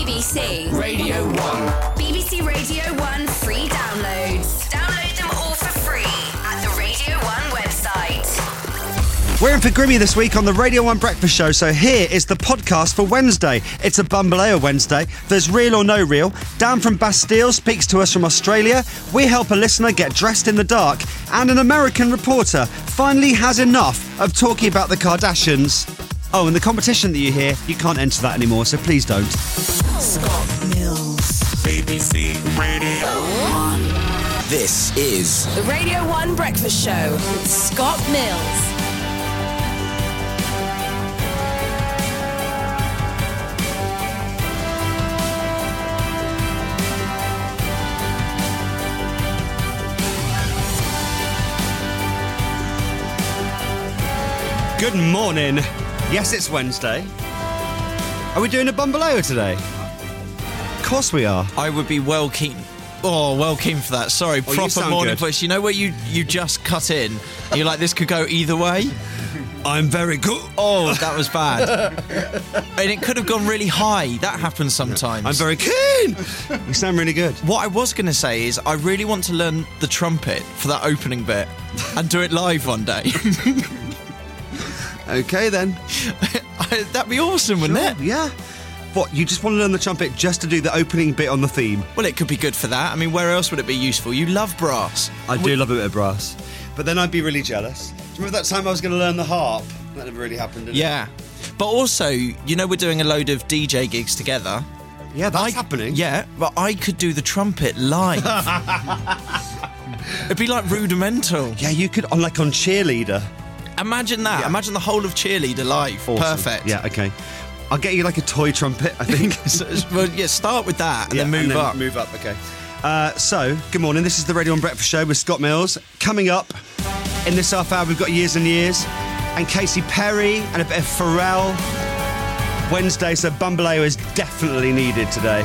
BBC Radio 1. BBC Radio 1 free downloads. Download them all for free at the Radio 1 website. We're in for Grimmy this week on the Radio 1 Breakfast Show, so here is the podcast for Wednesday. It's a Bambaleo Wednesday. There's Real or No Real. Dan from Bastille speaks to us from Australia. We help a listener get dressed in the dark. And an American reporter finally has enough of talking about the Kardashians. Oh, and the competition that you hear, you can't enter that anymore, so please don't. Scott Mills. BBC Radio 1. This is The Radio 1 Breakfast Show with Scott Mills. Good morning. Yes, it's Wednesday. Are we doing a Bambaleo today? Of course we are. I would be well keen for that. Sorry, you proper sound morning good. voice. You know where you just cut in? And you're like, this could go either way? I'm very good. Oh, that was bad. And it could have gone really high. That happens sometimes. I'm very keen. You sound really good. What I was going to say is I really want to learn the trumpet for that opening bit and do it live one day. Okay, then. That'd be awesome, wouldn't it? Yeah. What, you just want to learn the trumpet just to do the opening bit on the theme? Well, it could be good for that. I mean, where else would it be useful? You love brass. I do love a bit of brass. But then I'd be really jealous. Do you remember that time I was going to learn the harp? That never really happened, did it? Yeah. But also, you know, we're doing a load of DJ gigs together. Yeah, that's happening. Yeah, but I could do the trumpet live. It'd be like rudimental. Yeah, you could, on Cheerleader. Imagine that. Yeah. Imagine the whole of Cheerleader live. Awesome. Perfect. Yeah, okay. I'll get you like a toy trumpet, I think. Well, yeah, start with that and then move up. Move up, okay. So, good morning. This is the Radio 1 Breakfast Show with Scott Mills. Coming up in this half hour, we've got Years and Years and Katy Perry and a bit of Pharrell. Wednesday, so Bambaleo is definitely needed today.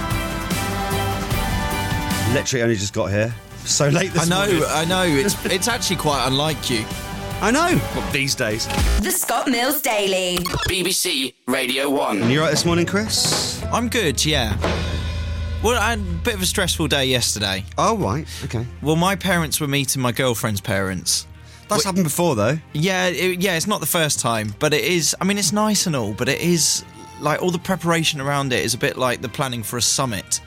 Literally only just got here. So late this morning. I know. It's actually quite unlike you. I know. Well, these days. The Scott Mills Daily. BBC Radio 1. And you right this morning, Chris? I'm good, yeah. Well, I had a bit of a stressful day yesterday. Oh, right. Okay. Well, my parents were meeting my girlfriend's parents. That's happened before, though. Yeah, it's not the first time, but it is. I mean, it's nice and all, but it is like all the preparation around it is a bit like the planning for a summit.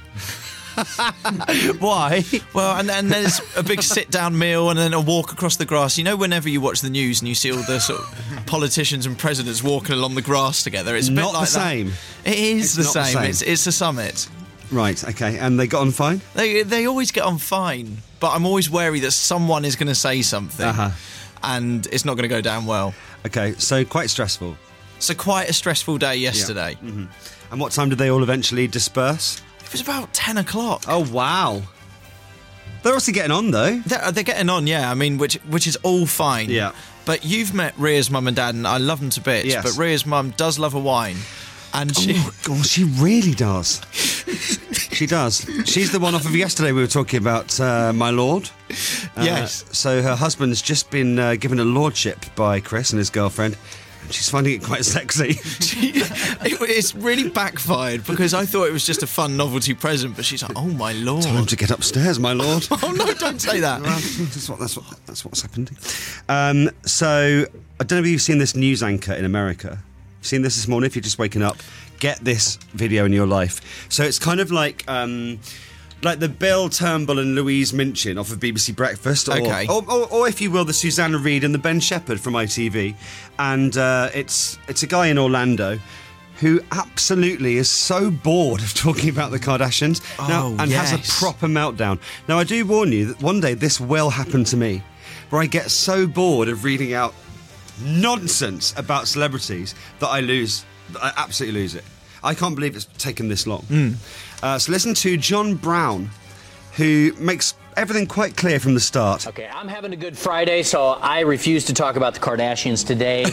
Why? Well, and then there's a big sit-down meal and then a walk across the grass. You know, whenever you watch the news and you see all the sort of politicians and presidents walking along the grass together, it's a bit Not like the same. That. It is It's the not the same. same. It's a summit. Right, okay. And they got on fine? They always get on fine, but I'm always wary that someone is going to say something and it's not going to go down well. Okay, so quite stressful. So quite a stressful day yesterday. Yeah. Mm-hmm. And what time did they all eventually disperse? It was about 10 o'clock. Oh, wow. They're obviously getting on, though. They're getting on, yeah. I mean, which is all fine. Yeah. But you've met Ria's mum and dad, and I love them to bits. Yes. But Ria's mum does love a wine. And she... Oh, God, she really does. She does. She's the one off of yesterday we were talking about, my lord. Yes. So her husband's just been given a lordship by Chris and his girlfriend. And she's finding it quite sexy. It's really backfired because I thought it was just a fun novelty present, but she's like, oh, my lord. Time to get upstairs, my lord. Oh, no, don't say that. Well, that's what's happened. So, I don't know if you've seen this news anchor in America. You've seen this morning? If you're just waking up, get this video in your life. So it's kind of like the Bill Turnbull and Louise Minchin off of BBC Breakfast, or if you will, the Susanna Reid and the Ben Shepherd from ITV, and it's a guy in Orlando who absolutely is so bored of talking about the Kardashians has a proper meltdown. Now, I do warn you that one day this will happen to me, where I get so bored of reading out nonsense about celebrities that I absolutely lose it. I can't believe it's taken this long. So listen to John Brown, who makes everything quite clear from the start. Okay, I'm having a good Friday, so I refuse to talk about the Kardashians today.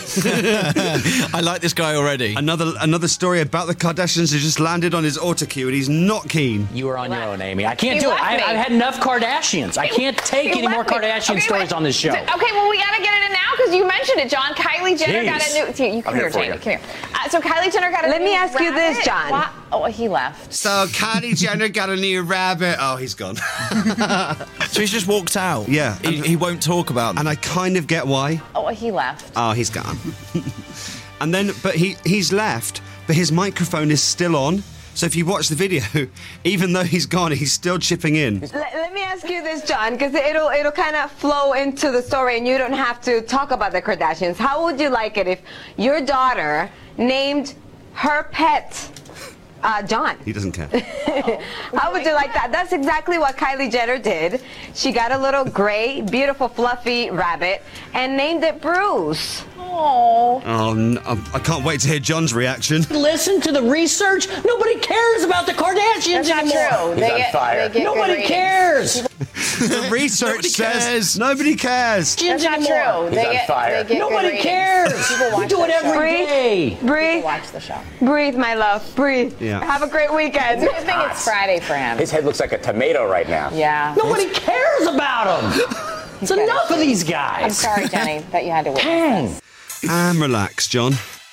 I like this guy already. Another story about the Kardashians has just landed on his autocue, and he's not keen. You are on your own, Amy. I can't do it. I've had enough Kardashians. I can't take any more Kardashian stories on this show. Okay, well, we got to get it in now because you mentioned it, John. Kylie Jenner got a new... You come here, for Jamie. you. Come here. So Kylie Jenner got a Let new me ask you rabbit? this, John. What? Oh, he left. So Kylie Jenner got a new rabbit. Oh, he's gone. So he's just walked out. Yeah. He won't talk about them. And I kind of get why. Oh, he left. Oh, he's gone. And then, but he's left, but his microphone is still on. So if you watch the video, even though he's gone, he's still chipping in. Let me ask you this, John, because it'll kind of flow into the story, and you don't have to talk about the Kardashians. How would you like it if your daughter named her pet John? He doesn't care. How would you like that? That's exactly what Kylie Jenner did. She got a little gray, beautiful, fluffy rabbit and named it Bruce. Oh. Oh, no, I can't wait to hear John's reaction. Listen to the research. Nobody cares about the Kardashians That's not anymore. true. They get Nobody good cares. The research says nobody cares. That's not true. They get Nobody good cares. People watch We do it the show. every day. Breathe, People watch the show. breathe, my love, breathe. Yeah. Have a great weekend. I think it's Friday for him. His head looks like a tomato right now. Yeah. Nobody cares about them. It's enough of these guys. I'm sorry, Jenny, that you had to witness Dang. this. And relax, John.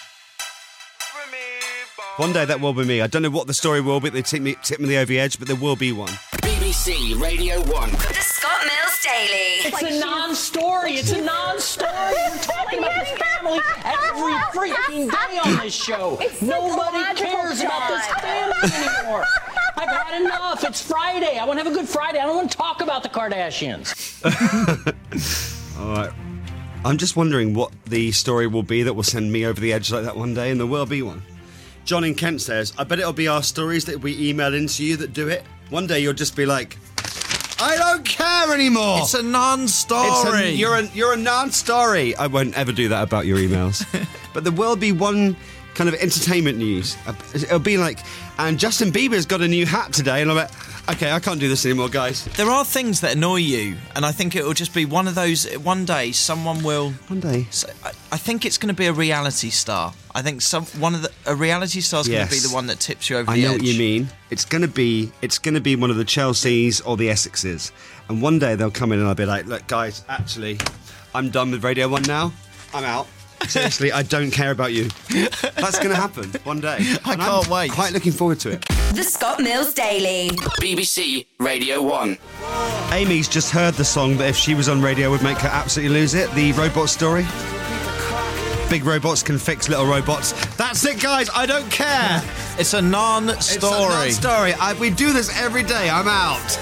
One day that will be me. I don't know what the story will be. They tip me over the edge, but there will be one. BBC Radio 1. The Scott Mills Daily. It's a non-story. It's a non-story. We're talking about this family every freaking day on this show. Nobody cares about this family anymore. I've had enough. It's Friday. I want to have a good Friday. I don't want to talk about the Kardashians. All right. I'm just wondering what the story will be that will send me over the edge like that one day, and there will be one. John in Kent says, I bet it'll be our stories that we email into you that do it. One day you'll just be like, I don't care anymore. It's a non-story. You're a non-story. I won't ever do that about your emails. But there will be one kind of entertainment news. It'll be like, and Justin Bieber's got a new hat today, and I'm like, okay, I can't do this anymore, guys. There are things that annoy you, and I think it will just be one of those. One day, someone will. One day. I think it's going to be a reality star. I think a reality star is going to be Yes. the one that tips you over I the edge. know what you mean. It's going to be one of the Chelseas or the Essexes, and one day they'll come in and I'll be like, look, guys, actually, I'm done with Radio 1 now. I'm out. Seriously, I don't care about you. That's going to happen one day. I can't wait. Quite looking forward to it. The Scott Mills Daily. BBC Radio 1. Amy's just heard the song that if she was on radio would make her absolutely lose it. The robot story. Big robots can fix little robots. That's it, guys. I don't care. It's a non-story. It's a non-story. We do this every day. I'm out.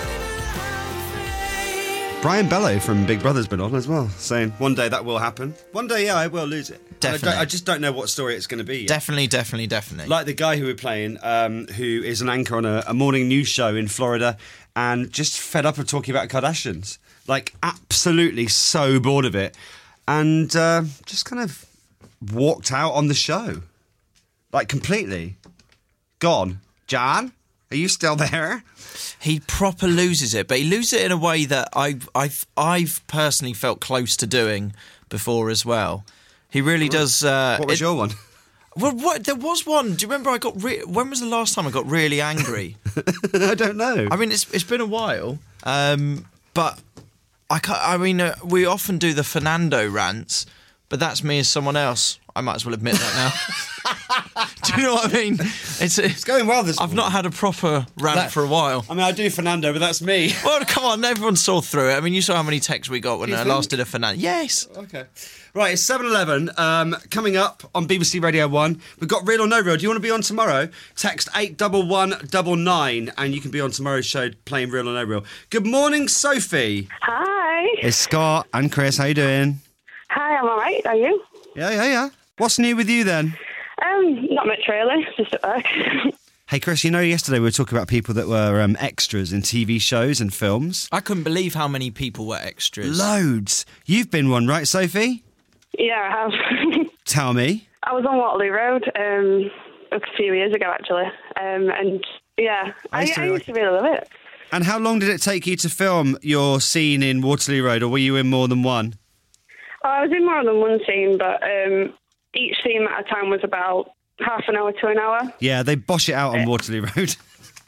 Brian Bellow from Big Brother's been on as well, saying one day that will happen. One day, yeah, I will lose it. Definitely. I just don't know what story it's going to be yet. Definitely. Like the guy who we're playing, who is an anchor on a morning news show in Florida and just fed up of talking about Kardashians. Like, absolutely so bored of it. And just kind of walked out on the show. Like, completely. Gone. John, are you still there? He proper loses it, but he loses it in a way that I've personally felt close to doing before as well. He really does. What was your one? Well, there was one. Do you remember? When was the last time I got really angry? I don't know. I mean, it's been a while, but I can't. I mean, we often do the Fernando rants, but that's me as someone else. I might as well admit that now. Do you know what I mean? It's going well this I've not had a proper rant for a while. I mean, I do Fernando, but that's me. Well, come on, everyone saw through it. I mean, you saw how many texts we got when I last did a Fernando. Yes. Okay. Right, it's 7:11. Coming up on BBC Radio 1, we've got Real or No Real. Do you want to be on tomorrow? Text 81199 and you can be on tomorrow's show playing Real or No Real. Good morning, Sophie. Hi. It's Scott and Chris. How you doing? Hi, I'm all right. Are you? Yeah. What's new with you then? Not much really. Just at work. Hey, Chris, you know, yesterday we were talking about people that were extras in TV shows and films. I couldn't believe how many people were extras. Loads. You've been one, right, Sophie? Yeah, I have. Tell me. I was on Waterloo Road a few years ago, actually. And yeah, I used to really love it. And how long did it take you to film your scene in Waterloo Road, or were you in more than one? Oh, I was in more than one scene, but each scene at a time was about half an hour to an hour. Yeah, they bosh it out on Waterloo Road.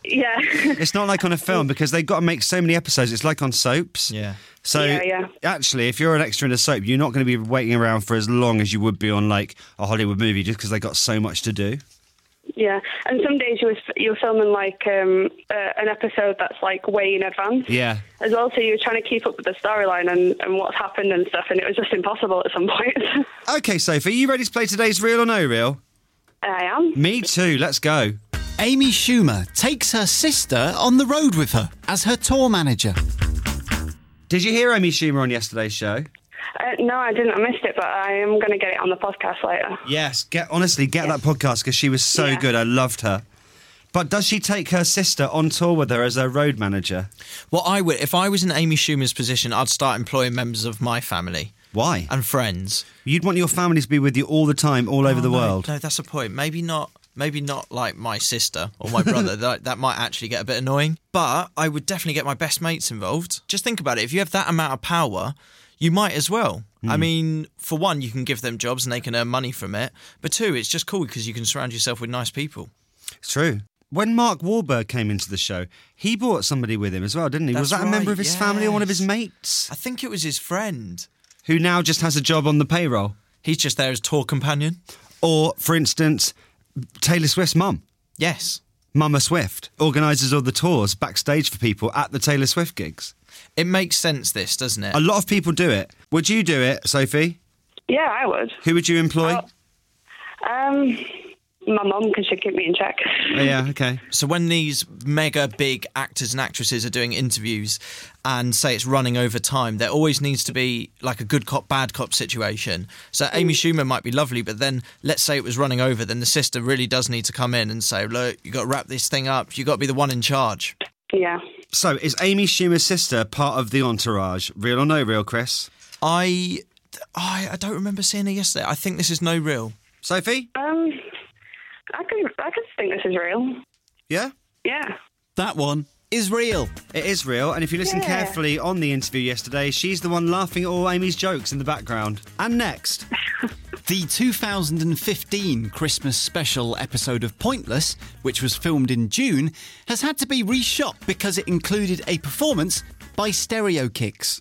Yeah. It's not like on a film because they've got to make so many episodes. It's like on soaps. Yeah. So Yeah. actually, if you're an extra in a soap, you're not going to be waiting around for as long as you would be on like a Hollywood movie just because they got so much to do. Yeah, and some days you're filming like an episode that's like way in advance. Yeah. As well, so you're trying to keep up with the storyline and what's happened and stuff, and it was just impossible at some point. Okay, Sophie, you ready to play today's Real or No Real? I am. Me too. Let's go. Amy Schumer takes her sister on the road with her as her tour manager. Did you hear Amy Schumer on yesterday's show? No, I didn't. I missed it, but I am going to get it on the podcast later. Yes, get that podcast because she was so good. I loved her. But does she take her sister on tour with her as her road manager? Well, I would. If I was in Amy Schumer's position, I'd start employing members of my family. Why? And friends. You'd want your family to be with you all the time, all over the world. No, that's the point. Maybe not like my sister or my brother. that might actually get a bit annoying. But I would definitely get my best mates involved. Just think about it. If you have that amount of power, you might as well. I mean, for one, you can give them jobs and they can earn money from it. But two, it's just cool because you can surround yourself with nice people. It's true. When Mark Wahlberg came into the show, he brought somebody with him as well, didn't he? Was that a member of his family or one of his mates? I think it was his friend. Who now just has a job on the payroll. He's just there as tour companion. Or, for instance, Taylor Swift's mum. Yes. Mama Swift organises all the tours backstage for people at the Taylor Swift gigs. It makes sense, this, doesn't it? A lot of people do it. Would you do it, Sophie? Yeah, I would. Who would you employ? My mum, because she'd keep me in check. Oh, yeah, okay. So when these mega big actors and actresses are doing interviews and say it's running over time, there always needs to be like a good cop, bad cop situation. So Amy Schumer might be lovely, but then let's say it was running over, then the sister really does need to come in and say, look, you got to wrap this thing up. You got to be the one in charge. Yeah. So is Amy Schumer's sister part of the entourage? Real or no real, Chris? I don't remember seeing her yesterday. I think this is no real. Sophie? I could think this is real. Yeah? Yeah. That one is real. It is real, and if you listen carefully on the interview yesterday, she's the one laughing at all Amy's jokes in the background. And next... The 2015 Christmas special episode of Pointless, which was filmed in June, has had to be reshot because it included a performance by Stereo Kicks.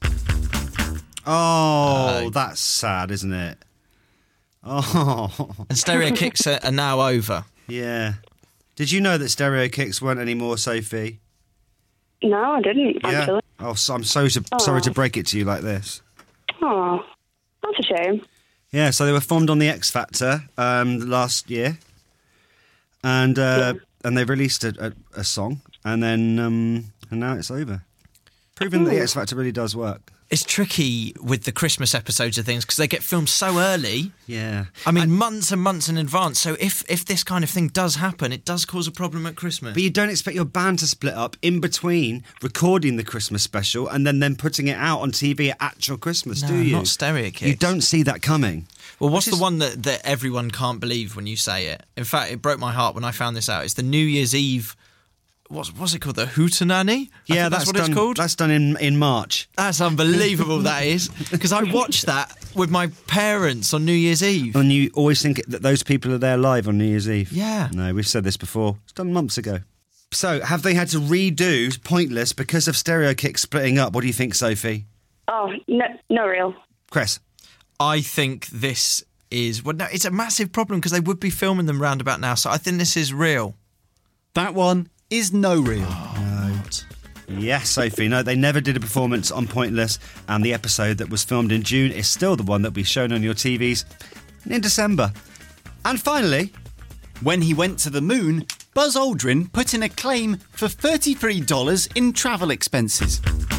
Oh, that's sad, isn't it? Oh. And Stereo Kicks are now over. Yeah. Did you know that Stereo Kicks weren't anymore, Sophie? No, I didn't, actually. Oh, so I'm sorry to break it to you like this. Oh, that's a shame. Yeah, so they were formed on the X Factor last year, and they released a song, and then and now it's over, proving that the X Factor really does work. It's tricky with the Christmas episodes of things because they get filmed so early. Yeah. I mean, months and months in advance. So if this kind of thing does happen, it does cause a problem at Christmas. But you don't expect your band to split up in between recording the Christmas special and then putting it out on TV at actual Christmas, do you? Not Stereo Kicks. You don't see that coming. Well, what's the one that everyone can't believe when you say it? In fact, it broke my heart when I found this out. It's the New Year's Eve... What's it called? The Hootenanny? Yeah, that's what it's called. That's done in March. That's unbelievable, that is. Because I watched that with my parents on New Year's Eve. And you always think that those people are there live on New Year's Eve. Yeah. No, we've said this before. It's done months ago. So, have they had to redo Pointless because of Stereo Kicks splitting up? What do you think, Sophie? Oh, no real. Chris? I think this is... Well, no, it's a massive problem because they would be filming them round about now, so I think this is real. That one is no real. No. Yes, Sophie. No, they never did a performance on Pointless, and the episode that was filmed in June is still the one that will be shown on your TVs in December. And finally... When he went to the moon, Buzz Aldrin put in a claim for $33 in travel expenses.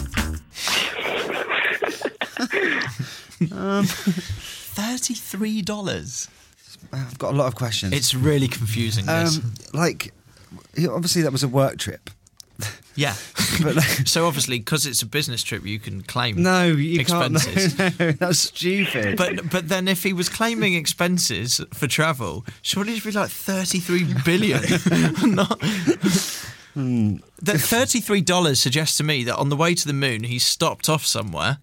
$33? I've got a lot of questions. It's really confusing, this. Obviously that was a work trip. Yeah. But so obviously, because it's a business trip, you can claim expenses. Can't. No, that's stupid. But then if he was claiming expenses for travel, surely it'd be like 33 billion. That $33 suggests to me that on the way to the moon, he stopped off somewhere,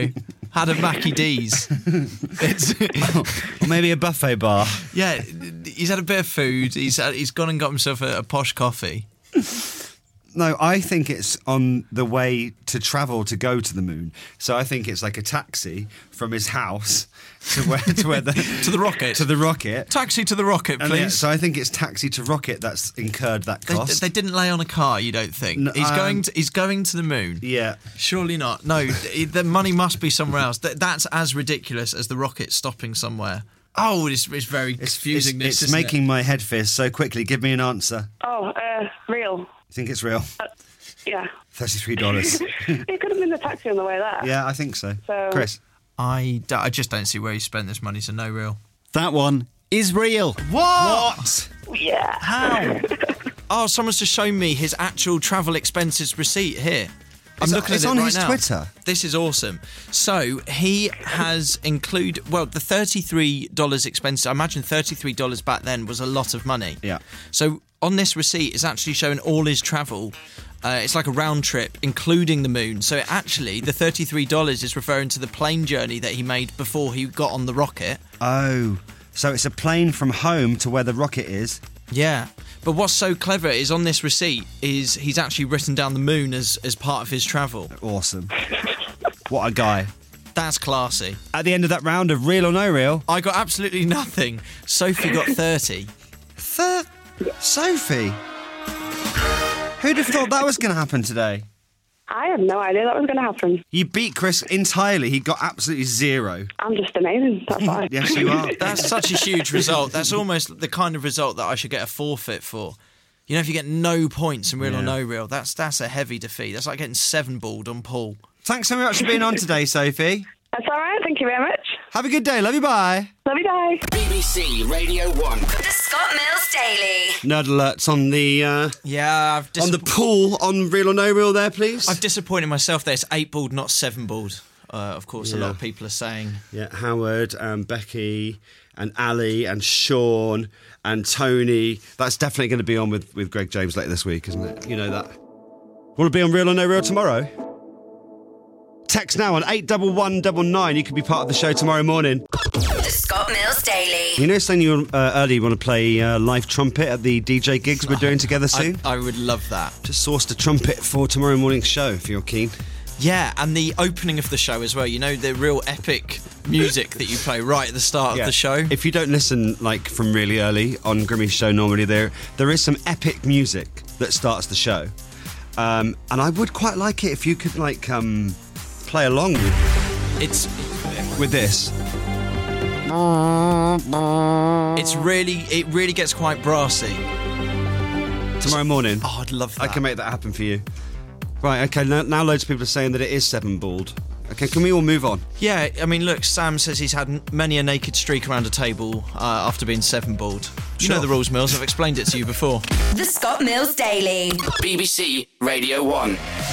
had a Mackie D's. Or maybe a buffet bar. Yeah, He's had a bit of food. He's gone and got himself a posh coffee. No, I think it's on the way to travel to go to the moon. So I think it's like a taxi from his house to where to the rocket. To the rocket. Taxi to the rocket, please. Yeah, so I think it's taxi to rocket that's incurred that cost. They didn't lay on a car, you don't think? No, he's going to the moon. Yeah. Surely not. No, the money must be somewhere else. That's as ridiculous as the rocket stopping somewhere. Oh, it's very confusing. It's making my head fizz so quickly. Give me an answer. Oh, real. You think it's real? Yeah. $33. It could have been the taxi on the way there. Yeah, I think so. Chris? I just don't see where he spent this money, so no real. That one is real. What? Yeah. How? Oh, someone's just shown me his actual travel expenses receipt here. I'm looking at it right now. It's on his Twitter. This is awesome. So he has included, the $33 expenses. I imagine $33 back then was a lot of money. Yeah. So on this receipt, it's actually showing all his travel. It's like a round trip, including the moon. So actually, the $33 is referring to the plane journey that he made before he got on the rocket. Oh, so it's a plane from home to where the rocket is. Yeah. But what's so clever is on this receipt is he's actually written down the moon as part of his travel. Awesome. What a guy. That's classy. At the end of that round of Real or No Real... I got absolutely nothing. Sophie got 30. Sophie? Who'd have thought that was going to happen today? I had no idea that was going to happen. You beat Chris entirely. He got absolutely zero. I'm just amazing. That's why. Yes, you are. That's such a huge result. That's almost the kind of result that I should get a forfeit for. You know, if you get no points in Real or No Real, that's a heavy defeat. That's like getting 7-balled on Paul. Thanks so much for being on today, Sophie. That's all right. Thank you very much. Have a good day. Love you. Bye. Love you. Bye. BBC Radio 1. The Scott Mills Daily. Nerd alerts on the on the pool on Real or No Real there, please. I've disappointed myself there. It's 8-balled, not 7-balled. Of course, a lot of people are saying. Yeah, Howard and Becky and Ali and Sean and Tony. That's definitely going to be on with Greg James later this week, isn't it? You know that. Want to be on Real or No Real tomorrow? Text now on 81199. You could be part of the show tomorrow morning. The Scott Mills Daily. You know, saying you earlier you want to play live trumpet at the DJ gigs we're doing together soon? I would love that. Just sourced a trumpet for tomorrow morning's show, if you're keen. Yeah, and the opening of the show as well. You know, the real epic music that you play right at the start of the show. If you don't listen, like, from really early on Grimmy's show normally, there is some epic music that starts the show. And I would quite like it if you could, like... play along with this. It really gets quite brassy. Tomorrow morning. Oh, I'd love that. I can make that happen for you. Right, okay, now loads of people are saying that it is 7-balled. Okay, can we all move on? Yeah, I mean, look, Sam says he's had many a naked streak around a table after being 7-balled. You know the rules, Mills. I've explained it to you before. The Scott Mills Daily. BBC Radio 1.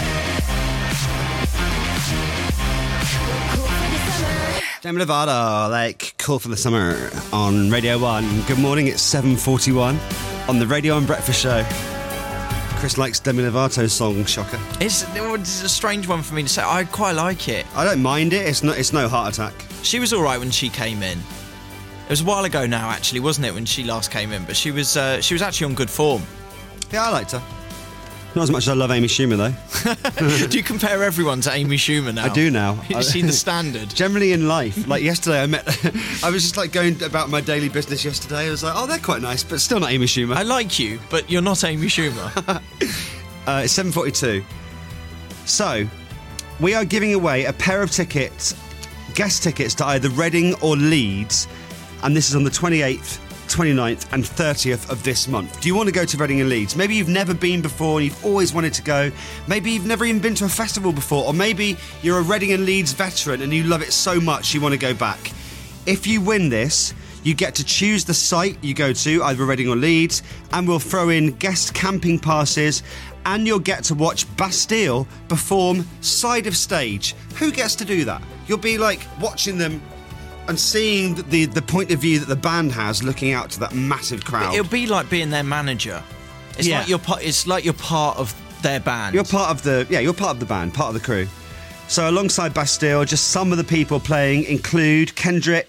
Demi Lovato, like Cool for the Summer on Radio 1. Good morning, it's 7:41 on the Radio 1 Breakfast Show. Chris likes Demi Lovato's song, shocker. It's a strange one for me to say. I quite like it. I don't mind it, it's no heart attack. She was alright when she came in. It was a while ago now, actually, wasn't it, when she last came in? But she was actually on good form. Yeah, I liked her. Not as much as I love Amy Schumer, though. Do you compare everyone to Amy Schumer now? I do now. Is she the standard? Generally in life. Like yesterday I was just like going about my daily business yesterday. I was like, oh, they're quite nice, but still not Amy Schumer. I like you, but you're not Amy Schumer. It's 7:42. So, we are giving away a pair of tickets, guest tickets to either Reading or Leeds, and this is on the 28th, 29th and 30th of this month. Do you want to go to Reading and Leeds? Maybe you've never been before and you've always wanted to go. Maybe you've never even been to a festival before, or maybe you're a Reading and Leeds veteran and you love it so much you want to go back. If you win this, you get to choose the site you go to, either Reading or Leeds, and we'll throw in guest camping passes, and you'll get to watch Bastille perform side of stage. Who gets to do that? You'll be like watching them and seeing the point of view that the band has, looking out to that massive crowd. It'll be like being their manager. It's like you're part of their band. You're part of the band, part of the crew. So alongside Bastille, just some of the people playing include Kendrick,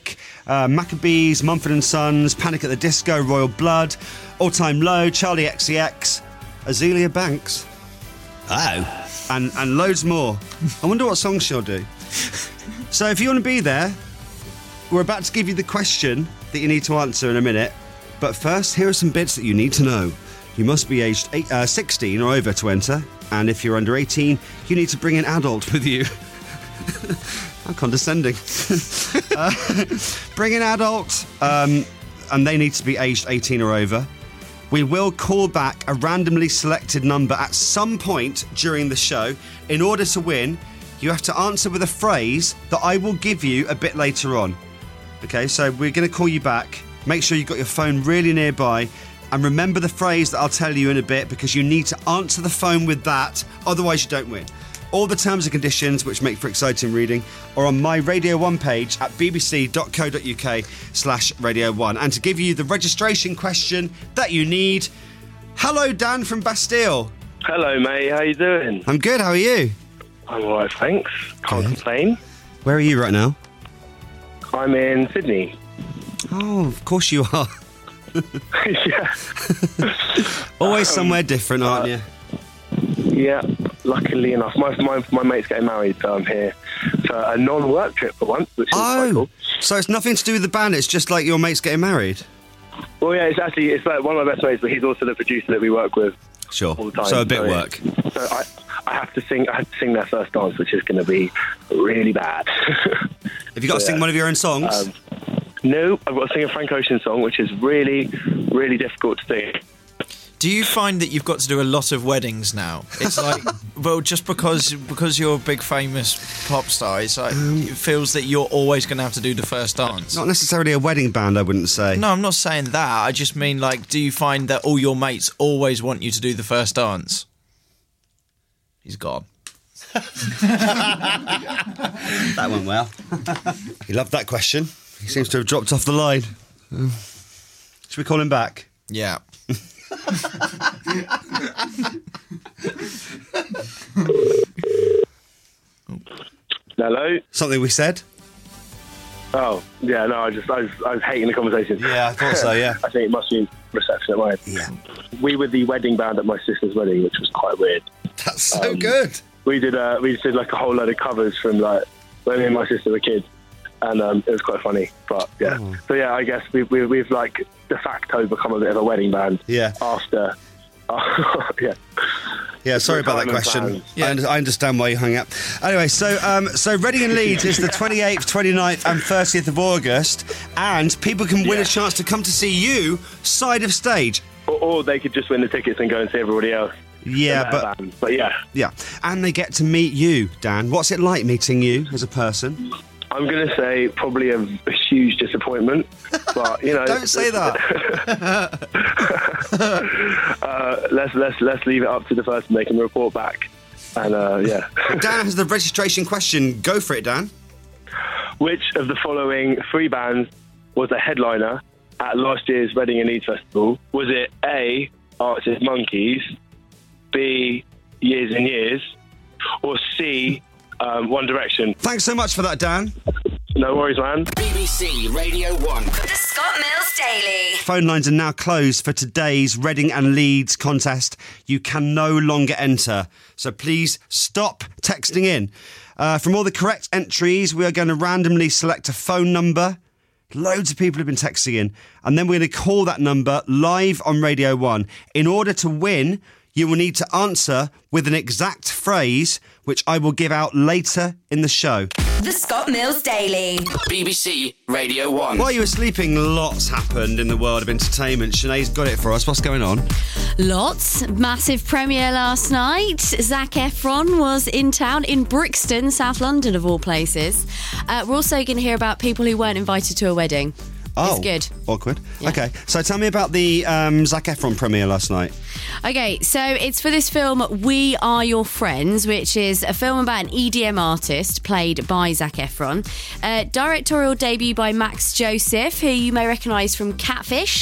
Maccabees, Mumford & Sons, Panic at the Disco, Royal Blood, All Time Low, Charlie XCX, Azealia Banks. Oh. And loads more. I wonder what song she'll do. So if you want to be there, we're about to give you the question that you need to answer in a minute. But first, here are some bits that you need to know. You must be aged 16 or over to enter. And if you're under 18, you need to bring an adult with you. How condescending. Bring an adult, and they need to be aged 18 or over. We will call back a randomly selected number at some point during the show. In order to win, you have to answer with a phrase that I will give you a bit later on. Okay, so we're going to call you back. Make sure you've got your phone really nearby. And remember the phrase that I'll tell you in a bit, because you need to answer the phone with that. Otherwise, you don't win. All the terms and conditions, which make for exciting reading, are on my Radio 1 page at bbc.co.uk/Radio 1. And to give you the registration question that you need, hello, Dan from Bastille. Hello, mate. How you doing? I'm good. How are you? I'm all right, thanks. Can't complain. Where are you right now? I'm in Sydney. Oh, of course you are. Yeah. Always somewhere different, aren't you? Yeah, luckily enough. My mate's getting married, so I'm here for a non-work trip for once, which is quite cool. So it's nothing to do with the band, it's just like your mate's getting married? Well, yeah, it's like one of my best mates, but he's also the producer that we work with. Sure. All the time. So a bit work. So I have to sing their first dance, which is going to be really bad. Have you got to sing one of your own songs? No, I've got to sing a Frank Ocean song, which is really, really difficult to sing. Do you find that you've got to do a lot of weddings now? It's like, well, just because you're a big famous pop star, it's like, it feels that you're always going to have to do the first dance. Not necessarily a wedding band, I wouldn't say. No, I'm not saying that. I just mean, like, do you find that all your mates always want you to do the first dance? He's gone. That went well. He loved that question. He seems to have dropped off the line. Should we call him back? Yeah. Hello? Something we said? Oh, yeah, no, I was hating the conversation. Yeah, I thought so, yeah. I think it must be reception at my end. Yeah. We were the wedding band at my sister's wedding, which was quite weird. That's so good. We did like a whole load of covers from like when me and my sister were kids, and it was quite funny. But yeah, So yeah, I guess we've like de facto become a bit of a wedding band. Yeah. After, yeah. Yeah, sorry about that question. Yeah. I understand why you hung up. Anyway, so Reading and Leeds is the 28th, 29th and 30th of August, and people can win a chance to come to see you side of stage. Or they could just win the tickets and go and see everybody else. Yeah, but yeah. Yeah, and they get to meet you, Dan. What's it like meeting you as a person? I'm going to say probably a huge disappointment, but you know. Don't say that. Let's leave it up to the person. They can report back, and yeah. Dan has the registration question. Go for it, Dan. Which of the following three bands was a headliner at last year's Reading and Leeds Festival? Was it A, Arctic Monkeys, B, Years and Years, or C, One Direction? Thanks so much for that, Dan. No worries, man. BBC Radio 1. The Scott Mills Daily. Phone lines are now closed for today's Reading and Leeds contest. You can no longer enter, so please stop texting in. From all the correct entries, we are going to randomly select a phone number. Loads of people have been texting in, and then we're going to call that number live on Radio 1. In order to win, you will need to answer with an exact phrase, which I will give out later in the show. The Scott Mills Daily. BBC Radio 1. While you were sleeping, lots happened in the world of entertainment. Sinead's got it for us. What's going on? Lots. Massive premiere last night. Zac Efron was in town in Brixton, South London, of all places. We're also going to hear about people who weren't invited to a wedding. Oh, it's good. Awkward. Yeah. Okay, so tell me about the Zac Efron premiere last night. Okay, so it's for this film We Are Your Friends, which is a film about an EDM artist played by Zac Efron. Directorial debut by Max Joseph, who you may recognise from Catfish.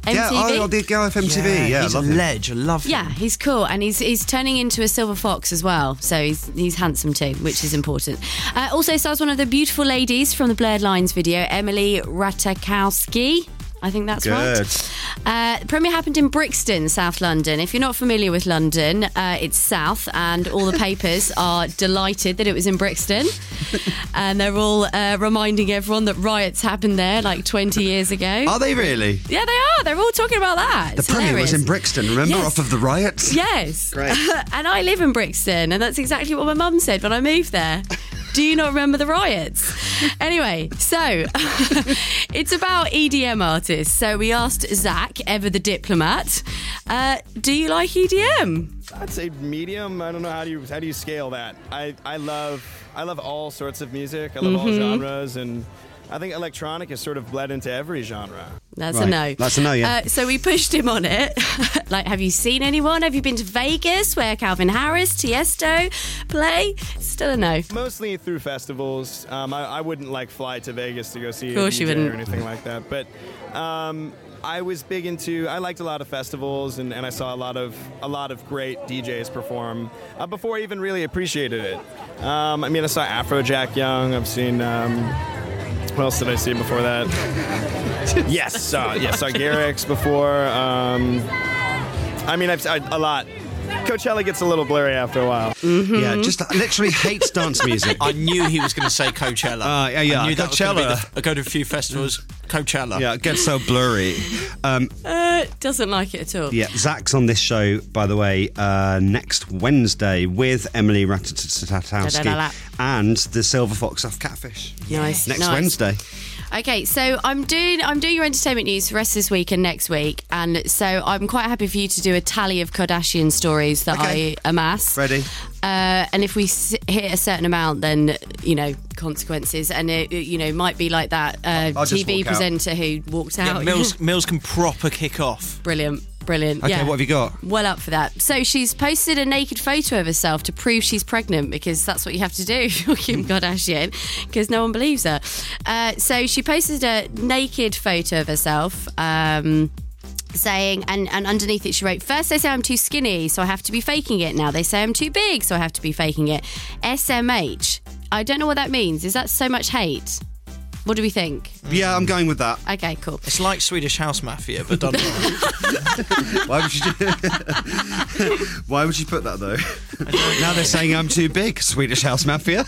Yeah, the guy off MTV. Yeah, he's a ledge. I love him. Yeah, he's cool, and he's turning into a silver fox as well. So he's handsome too, which is important. Also stars one of the beautiful ladies from the Blurred Lines video, Emily Ratajkowski. I think that's right. The premiere happened in Brixton, South London. If you're not familiar with London, it's south, and all the papers are delighted that it was in Brixton. And they're all reminding everyone that riots happened there like 20 years ago. Are they really? Yeah, they are. They're all talking about that. The premiere was in Brixton, remember, Yes. off of the riots? Yes. Great. And I live in Brixton, and that's exactly what my mum said when I moved there. Do you not remember the riots? Anyway, so it's about EDM artists. So we asked Zach, ever the diplomat, do you like EDM? I'd say medium. I don't know how do you scale that. I love all sorts of music. I love all genres, and I think electronic has sort of bled into every genre. That's a no. That's a no, yeah. So we pushed him on it. Like, have you seen anyone? Have you been to Vegas where Calvin Harris, Tiesto play? Still a no. Mostly through festivals. I wouldn't fly to Vegas to go see a course you DJ wouldn't. or anything like that. But I liked a lot of festivals, and I saw a lot of great DJs perform before I even really appreciated it. I saw Afrojack Young. I've seen. What else did I see before that? Yes, saw Garrix before. I've a lot. Coachella gets a little blurry after a while. Mm-hmm. Yeah, just literally hates dance music. I knew he was going to say Coachella. Yeah, I knew that Coachella. was going to be I go to a few festivals. Coachella. Yeah, it gets so blurry. Doesn't like it at all. Yeah, Zach's on this show, by the way, next Wednesday with Emily Ratajkowski and the Silver Fox off Catfish. Nice. Next nice. Wednesday. Okay, so I'm doing your entertainment news for the rest of this week and next week, and so I'm quite happy for you to do a tally of Kardashian stories that I amass. Ready? And if we hit a certain amount, then consequences, and it might be like that I'll just TV walk out. presenter who walked out. Mills can proper kick off. Brilliant. Okay, yeah. what have you got? Well up for that. So she's posted a naked photo of herself to prove she's pregnant, because that's what you have to do if you're Kim Kardashian, because no one believes her. So she posted a naked photo of herself, saying, and underneath it she wrote, first they say I'm too skinny, so I have to be faking it. Now they say I'm too big, so I have to be faking it. SMH. I don't know what that means. Is that so much hate? What do we think? Yeah, I'm going with that. Okay, cool. It's like Swedish House Mafia, but done wrong. Why would you put that, though? Now they're saying I'm too big, Swedish House Mafia.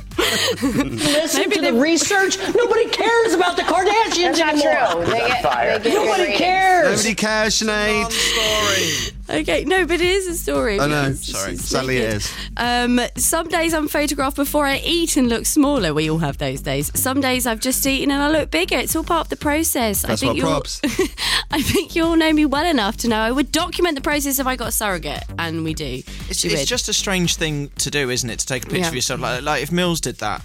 Listen to the research. Nobody cares about the Kardashians That's not anymore. true. They get Nobody ratings. cares. Nobody cares, Sinead. Story. Okay, no, but it is a story. I know. because Sorry. she's Sadly it naked. is. Some days I'm photographed before I eat and look smaller. We all have those days. Some days I've just eaten and I look bigger. It's all part of the process. That's what props. I think you all know me well enough to know I would document the process if I got a surrogate, and we do. It's just a strange thing to do, isn't it? To take a picture of yourself. Like if Mills did that,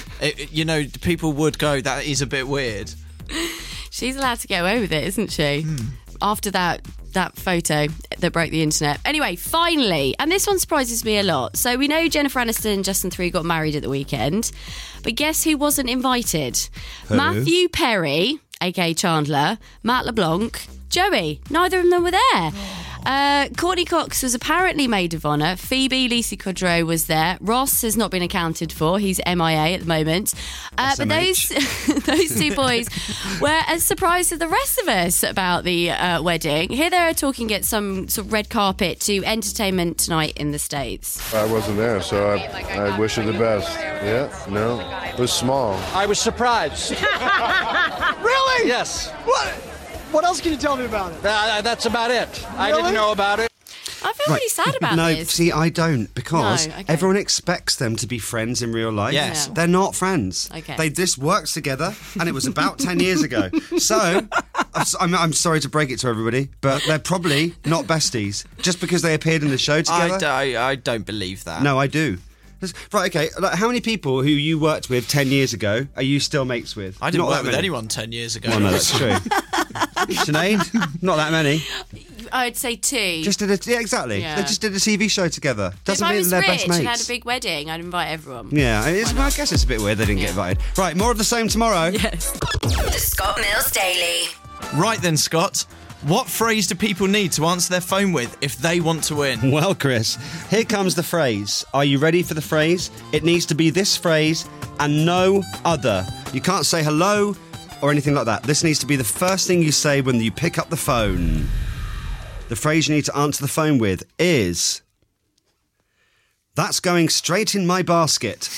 people would go, that is a bit weird. She's allowed to get away with it, isn't she? After that photo that broke the internet. Anyway, finally, and this one surprises me a lot. So we know Jennifer Aniston and Justin Theroux got married at the weekend, but guess who wasn't invited? Who? Matthew Perry, aka Chandler, Matt LeBlanc, Joey. Neither of them were there. Courtney Cox was apparently maid of honour. Phoebe, Lisa Kudrow was there. Ross has not been accounted for. He's MIA at the moment. But those two boys were as surprised as the rest of us about the wedding. Here they are talking at some sort of red carpet to Entertainment Tonight in the States. I wasn't there, so I wish her the best. Yeah, no, it was small. I was surprised. Really? Yes. What else can you tell me about it? That's about it. I didn't know about it. I feel really sad about no, this. see, I don't, because No, okay. everyone expects them to be friends in real life. Yes. Yeah. They're not friends. Okay. They just worked together, and it was about 10 years ago. So, I'm sorry to break it to everybody, but they're probably not besties just because they appeared in the show together. I don't believe that. No, I do. Right, okay. Like, how many people who you worked with 10 years ago are you still mates with? I didn't Not work that with many. anyone 10 years ago. Well, no, that's true. Sinead? Not that many. I'd say two. Just did exactly. Yeah. They just did a TV show together. Doesn't if I mean was they're rich best mates. and had a big wedding, I'd invite everyone. Yeah, I guess it's a bit weird they didn't get invited. Right, more of the same tomorrow. Yes. The Scott Mills Daily. Right then, Scott. What phrase do people need to answer their phone with if they want to win? Well, Chris, here comes the phrase. Are you ready for the phrase? It needs to be this phrase and no other. You can't say hello or anything like that. This needs to be the first thing you say when you pick up the phone. The phrase you need to answer the phone with is... That's going straight in my basket.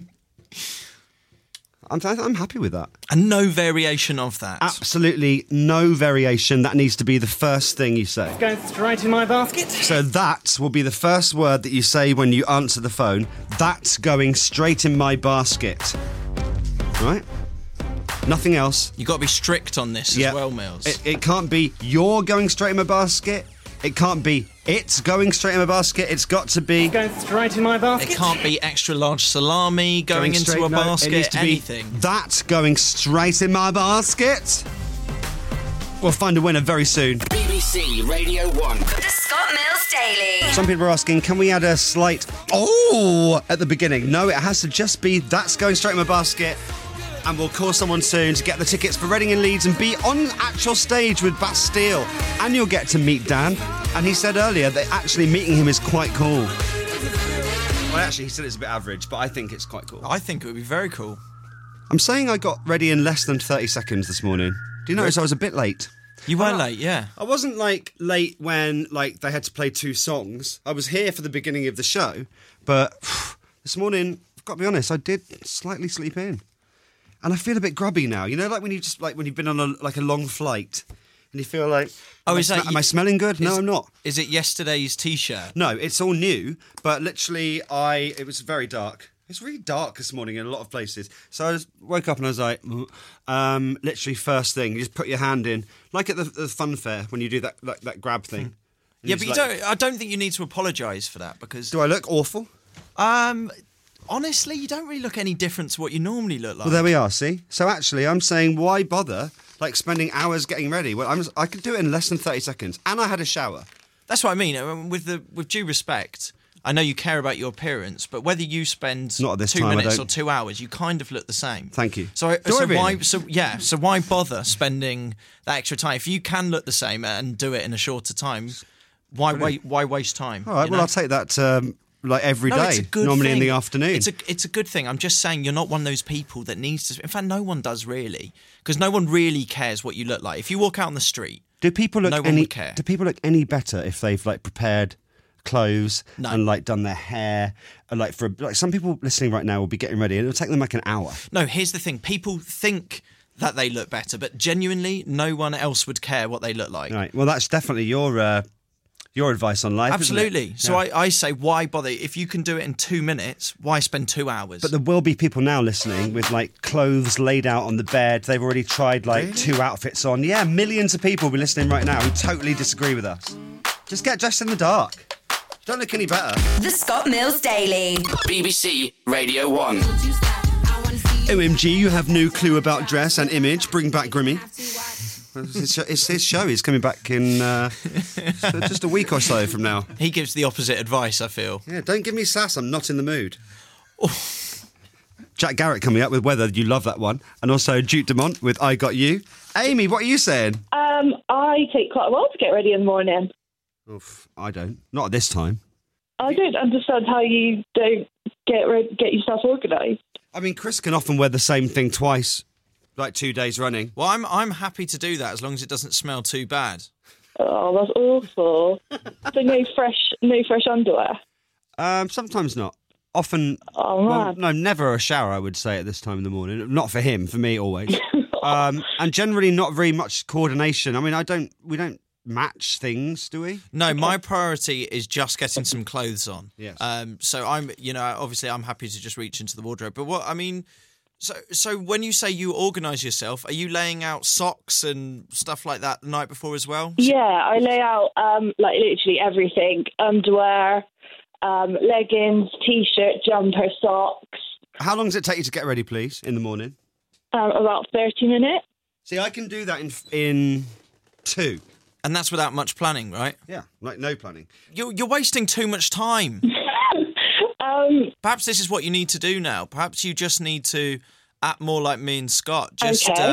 I'm happy with that. And no variation of that. Absolutely no variation. That needs to be the first thing you say. It's going straight in my basket. So that will be the first word that you say when you answer the phone. That's going straight in my basket. Right? Nothing else. You've got to be strict on this as well, Mills. It can't be you're going straight in my basket. It can't be it's going straight in my basket. It's got to be... It's going straight in my basket. It can't be extra large salami going into a basket, it needs to anything. Be, that's going straight in my basket. We'll find a winner very soon. BBC Radio 1. The Scott Mills Daily. Some people are asking, can we add a slight at the beginning? No, it has to just be that's going straight in my basket. And we'll call someone soon to get the tickets for Reading and Leeds and be on actual stage with Bastille. And you'll get to meet Dan. And he said earlier that actually meeting him is quite cool. Well, actually, he said it's a bit average, but I think it's quite cool. I think it would be very cool. I'm saying I got ready in less than 30 seconds this morning. Do you notice I was a bit late? You were late, yeah. I wasn't late when they had to play 2 songs. I was here for the beginning of the show, but this morning, I've got to be honest, I did slightly sleep in. And I feel a bit grubby now. You know, like when you've been on a long flight and you feel like, am I smelling good? No, I'm not. Is it yesterday's T-shirt? No, it's all new, but literally it was very dark. It's really dark this morning in a lot of places. So I just woke up and I was like, literally first thing, you just put your hand in, like at the fun fair when you do that grab thing. Yeah, but I don't think you need to apologise for that because... Do I look awful? Honestly, you don't really look any different to what you normally look like. Well, there we are, see? So actually, I'm saying, why bother, spending hours getting ready? Well, I could do it in less than 30 seconds, and I had a shower. That's what I mean. With due respect, I know you care about your appearance, but whether you spend 2 minutes or 2 hours, you kind of look the same. Thank you. So why bother spending that extra time? If you can look the same and do it in a shorter time, why waste time? All right, I'll take that... every day, it's a good normally thing. in the afternoon. It's a good thing. I'm just saying you're not one of those people that needs to... In fact, no one does really, because no one really cares what you look like. If you walk out on the street, do people look one would care. Do people look any better if they've prepared clothes and done their hair? Some people listening right now will be getting ready and it'll take them an hour. No, here's the thing. People think that they look better, but genuinely, no one else would care what they look like. Right. Well, that's definitely your advice on life. Absolutely. Isn't it? So I say, why bother? If you can do it in 2 minutes, why spend 2 hours? But there will be people now listening with clothes laid out on the bed. They've already tried Really? 2 outfits on. Yeah, millions of people will be listening right now who totally disagree with us. Just get dressed in the dark. Don't look any better. The Scott Mills Daily. BBC Radio 1. OMG, you have no clue about dress and image. Bring back Grimmy. It's his show. He's coming back in just a week or so from now. He gives the opposite advice, I feel. Yeah, don't give me sass. I'm not in the mood. Jack Garrett coming up with Weather. You love that one. And also Duke Dumont with I Got You. Amy, what are you saying? I take quite a while to get ready in the morning. Oof, I don't. Not at this time. I don't understand how you don't get yourself organised. I mean, Chris can often wear the same thing twice. 2 days running. Well, I'm happy to do that as long as it doesn't smell too bad. Oh, that's awful. So no fresh underwear? Sometimes not. Often... Oh, man. No, never a shower, I would say, at this time in the morning. Not for him, for me, always. And generally not very much coordination. I mean, we don't match things, do we? No, my priority is just getting some clothes on. Yes. So obviously I'm happy to just reach into the wardrobe. But So when you say you organise yourself, are you laying out socks and stuff like that the night before as well? Yeah, I lay out literally everything: underwear, leggings, t-shirt, jumper, socks. How long does it take you to get ready, please, in the morning? About 30 minutes. See, I can do that in 2. And that's without much planning, right? Yeah, no planning. You're wasting too much time. Perhaps this is what you need to do now. Perhaps you just need to act more like me and Scott. Just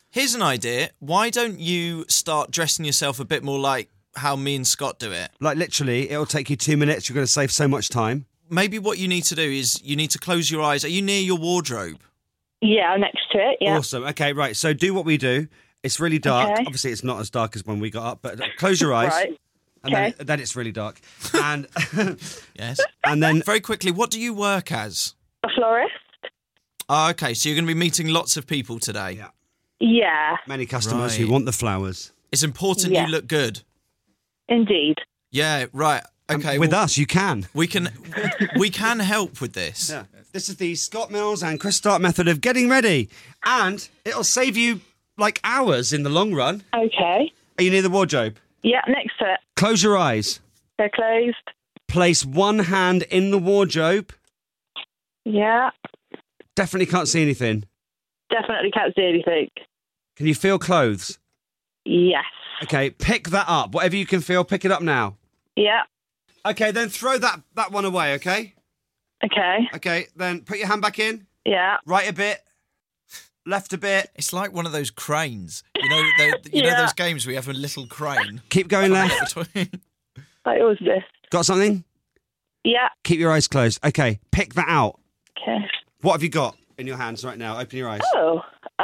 Here's an idea. Why don't you start dressing yourself a bit more like how me and Scott do it? Like, literally, it'll take you 2 minutes. You're going to save so much time. Maybe what you need to do is you need to close your eyes. Are you near your wardrobe? Yeah, I'm next to it, yeah. Awesome. Okay, right. So do what we do. It's really dark. Okay. Obviously, it's not as dark as when we got up, but close your eyes. Right. And Okay. then it's really dark. And Yes. and then Very quickly, what do you work as? A florist? Oh, okay, so you're going to be meeting lots of people today. Yeah. Yeah, many customers Right. who want the flowers. It's important Yeah. you look good. indeed. Yeah, right. Okay. With well, us, you can. we can help with this. Yeah. This is the Scott Mills and Chris Stark method of getting ready. And it'll save you, like, hours in the long run. Okay. Are you near the wardrobe? Yeah, next to it. Close your eyes. They're closed. Place one hand in the wardrobe. Yeah, Definitely can't see anything. definitely can't see anything. Can you feel clothes? Yes. Okay, pick that up. Whatever you can feel, pick it up now. Yeah, Okay, then throw that one away, okay? okay. Okay, then put your hand back in. Yeah. Right a bit. Left a bit. It's like one of those cranes. You know, you know Yeah. those games where you have a little crane. Keep going left. Between. Like, was this? Got something? Yeah. Keep your eyes closed. Okay, pick that out. Okay. What have you got in your hands right now? Open your eyes. Oh.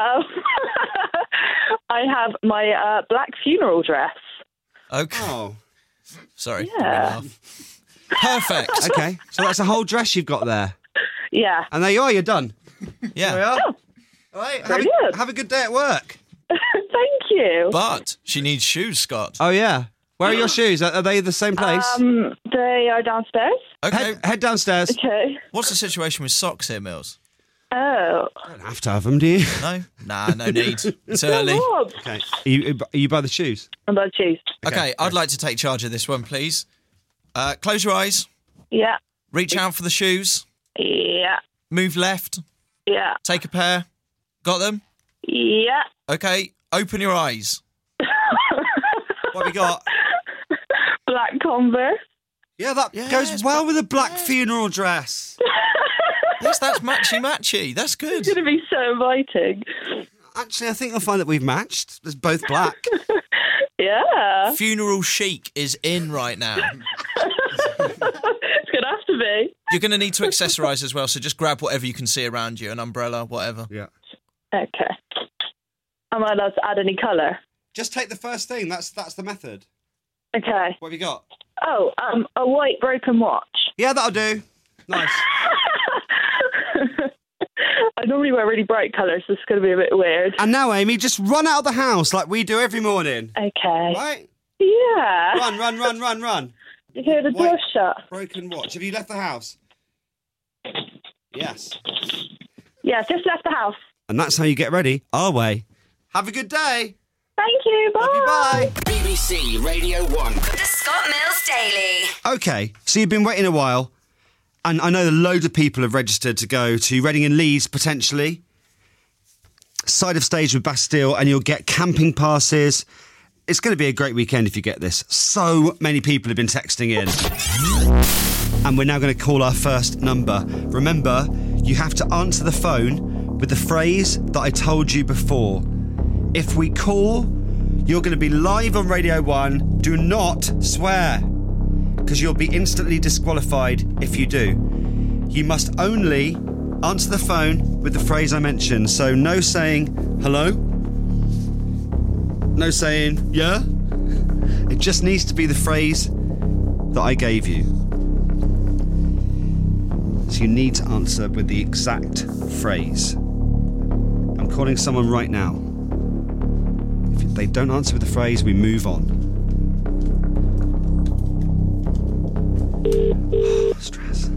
I have my black funeral dress. Okay. Oh. Sorry. Yeah. Perfect. Okay, so that's a whole dress you've got there. Yeah. And there you are, you're done. There we Yeah. are. All right, Brilliant. have a good day at work. Thank you. But she needs shoes, Scott. Oh, yeah. Where are your shoes? Are they the same place? They are downstairs. Okay. Head downstairs. Okay. What's the situation with socks here, Mills? Oh. Don't have to have them, do you? No? Nah, no need. It's early. Rob. Okay. Are you by the shoes? I'm about to choose. Okay, I'd like to take charge of this one, please. Close your eyes. Yeah. Reach out for the shoes. Yeah. Move left. Yeah. Take a pair. Got them? Yeah. Okay, open your eyes. What have you got? Black Converse. Yeah, that goes well with a black funeral dress. Yes, that's matchy-matchy. That's good. It's going to be so inviting. Actually, I think you'll find that we've matched. There's both black. Yeah. Funeral chic is in right now. It's going to have to be. You're going to need to accessorise as well, so just grab whatever you can see around you, an umbrella, whatever. Yeah. Okay. Am I allowed to add any colour? Just take the first thing. That's the method. Okay. What have you got? Oh, a white broken watch. Yeah, that'll do. Nice. I normally wear really bright colours, so it's going to be a bit weird. And now, Amy, just run out of the house like we do every morning. Okay. Right? Yeah. Run. You hear the door shut? Broken watch. Have you left the house? Yes. Yeah, just left the house. And that's how you get ready. Our way. Have a good day. Thank you. Bye. Love you, bye. BBC Radio 1. The Scott Mills Daily. Okay, so you've been waiting a while, and I know that loads of people have registered to go to Reading and Leeds, potentially. Side of stage with Bastille, and you'll get camping passes. It's going to be a great weekend if you get this. So many people have been texting in. And we're now going to call our first number. Remember, you have to answer the phone with the phrase that I told you before. If we call, you're going to be live on Radio 1. Do not swear, because you'll be instantly disqualified if you do. You must only answer the phone with the phrase I mentioned. So no saying hello, no saying yeah. It just needs to be the phrase that I gave you. So you need to answer with the exact phrase. I'm calling someone right now. If they don't answer with the phrase, we move on. Stress.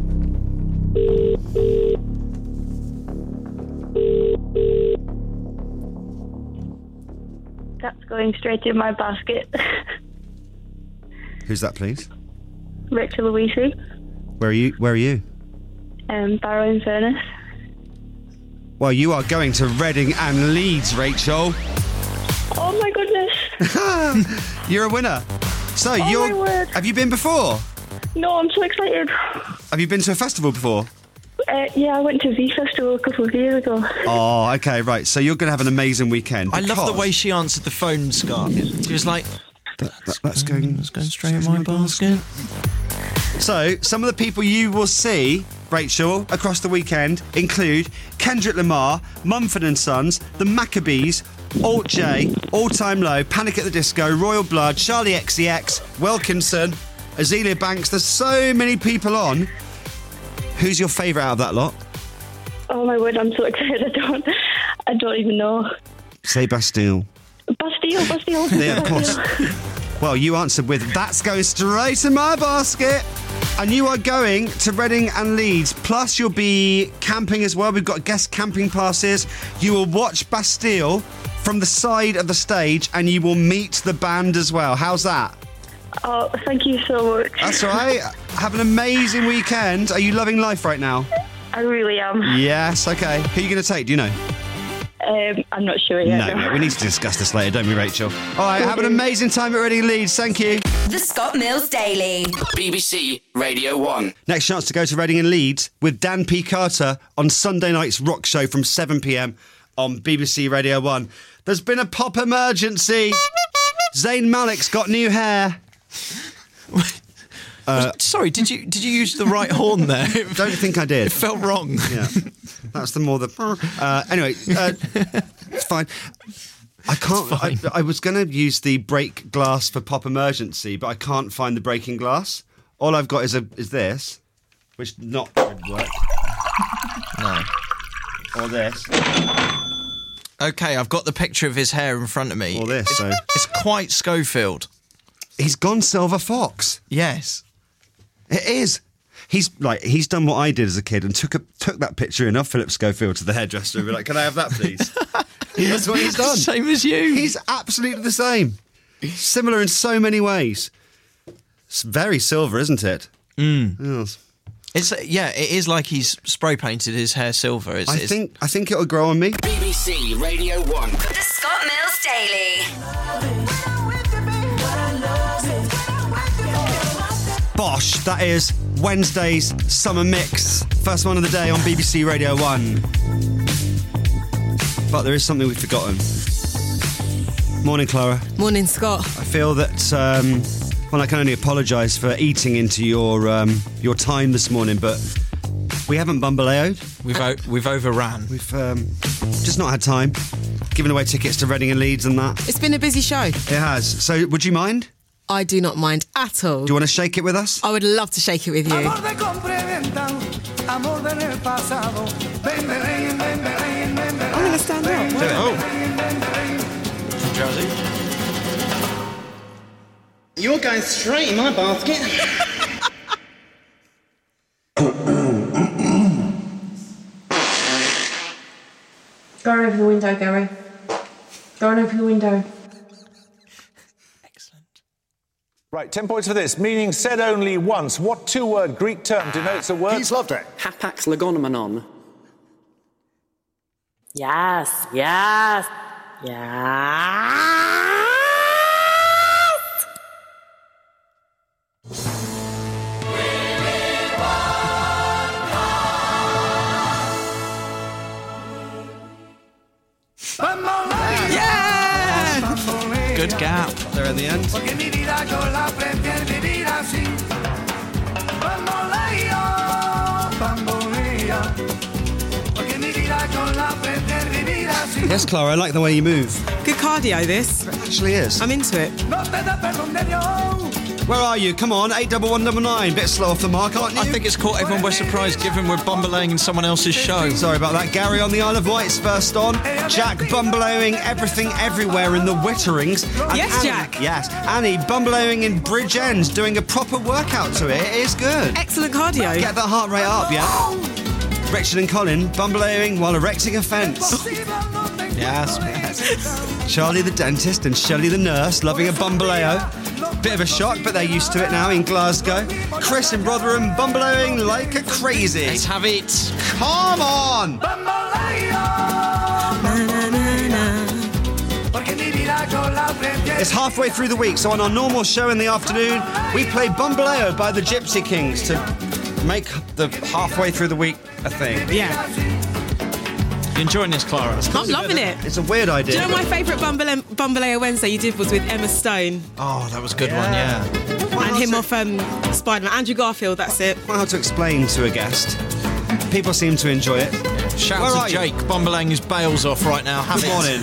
That's going straight in my basket. Who's that, please? Rachel Louisi, Where are you? Barrow in Furness. Well, you are going to Reading and Leeds, Rachel. Oh my goodness. You're a winner. So my word. have you been before? No, I'm so excited. Have you been to a festival before? Yeah, I went to Z Festival a couple of years ago. Oh, okay, right. So you're going to have an amazing weekend. I love the way she answered the phone, Scott. She was like, that's going straight in my basket. So, some of the people you will see, Rachel, across the weekend include Kendrick Lamar, Mumford & Sons, The Maccabees, Alt J, All Time Low, Panic at the Disco, Royal Blood, Charlie XCX, Wilkinson, Azealia Banks. There's so many people on. Who's your favourite out of that lot? Oh my word, I'm so excited. I don't even know. Say Bastille. Bastille. Yeah, of course. Well, you answered with "That's going straight in my basket." And you are going to Reading and Leeds. Plus, you'll be camping as well. We've got guest camping passes. You will watch Bastille from the side of the stage and you will meet the band as well. How's that? Oh, thank you so much. That's all right. Have an amazing weekend. Are you loving life right now? I really am. Yes, okay. Who are you going to take? Do you know? I'm not sure yet. No, we need to discuss this later, don't we, Rachel? All right, have an amazing time at Reading and Leeds. Thank you. The Scott Mills Daily. BBC Radio 1. Next chance to go to Reading and Leeds with Dan P. Carter on Sunday night's rock show from 7 p.m. on BBC Radio 1. There's been a pop emergency. Zayn Malik's got new hair. Sorry, did you use the right horn there? Don't think I did. It felt wrong. Yeah, that's the more the. Anyway, it's fine. I can't. I was going to use the break glass for pop emergency, but I can't find the breaking glass. All I've got is this, which not would work. No. Or this. Okay, I've got the picture of his hair in front of me. Or this. It's quite Schofield. He's gone Silver Fox. Yes. It is. He's done what I did as a kid and took that picture in of Philip Schofield to the hairdresser and be like, "Can I have that, please?" That's what he's done. Same as you. He's absolutely the same. Similar in so many ways. It's very silver, isn't it? Yes. It is like he's spray painted his hair silver. I think it'll grow on me. BBC Radio 1. The Scott Mills Daily. Bosh, that is Wednesday's Summer Mix. First one of the day on BBC Radio 1. But there is something we've forgotten. Morning, Clara. Morning, Scott. I feel that, I can only apologise for eating into your time this morning, but we haven't bumbleoed. We've overran. We've just not had time. Giving away tickets to Reading and Leeds and that. It's been a busy show. It has. So, would you mind? I do not mind at all. Do you want to shake it with us? I would love to shake it with you. Do it. I'm going to stand up. Do it. Oh. Jazzy. You're going straight in my basket. Go and open the window, Gary. Go and open the window. Right, 10 points for this. Meaning said only once. What two-word Greek term denotes a word? He's loved it. Hapax legomenon. Yes, yes, yes. Yeah! Good gap there at the end. Yes, Clara, I like the way you move. Good cardio, this. It actually is. I'm into it. Where are you? Come on, 81199. Bit slow off the mark, aren't you? I think it's caught everyone by surprise given we're bumbleing in someone else's show. Sorry about that. Gary on the Isle of Wight's first on. Jack bumbleowing everything everywhere in the Witterings. And Yes, Annie, Jack. Yes. Annie bumbleowing in Bridgend, doing a proper workout to it. It is good. Excellent cardio. Get that heart rate up, yeah? Richard and Colin bumbleowing while erecting a fence. Yes. Charlie the dentist and Shelley the nurse loving a bumbleo. Bit of a shock, but they're used to it now in Glasgow. Chris in Rotherham bumbleowing like a crazy. Let's have it. Come on! It's halfway through the week, so on our normal show in the afternoon, we play Bumbleo by the Gypsy Kings to make the halfway through the week a thing. Yeah. You enjoying this, Clara? I'm loving it. It's a weird idea. Do you know my favourite Bumbalea Wednesday you did was with Emma Stone? Oh, that was a good one, yeah. And him off Spider-Man. Andrew Garfield, that's it. Quite hard to explain to a guest. People seem to enjoy it. Shout Where out are to you? Jake, bumbling his bails off right now. Have Good it. morning.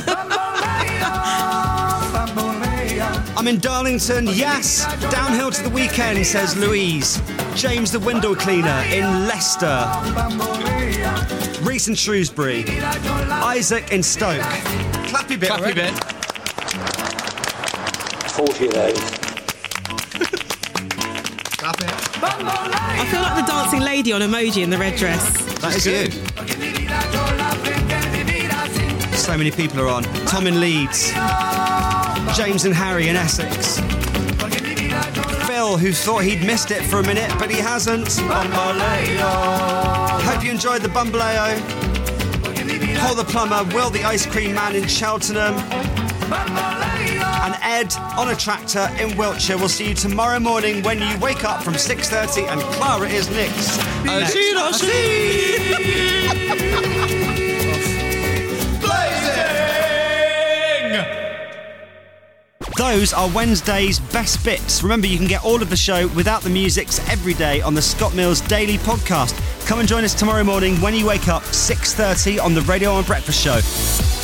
I'm in Darlington, yes. Downhill to the weekend, says Louise. James the window cleaner in Leicester. Reese in Shrewsbury. Isaac in Stoke. Clappy bit. Clappy bit. 40 of those. Clap it. I feel like the dancing lady on Emoji in the red dress. That is you. So many people are on. Tom in Leeds. James and Harry in Essex. Phil, who thought he'd missed it for a minute, but he hasn't. Hope you enjoyed the Bumbaleo. Paul the Plumber, Will the Ice Cream Man in Cheltenham, and Ed on a tractor in Wiltshire. We'll see you tomorrow morning when you wake up from 6:30 and Clara is next. Those are Wednesday's best bits. Remember, you can get all of the show without the musics every day on the Scott Mills Daily Podcast. Come and join us tomorrow morning when you wake up, 6:30 on the Radio 1 Breakfast Show.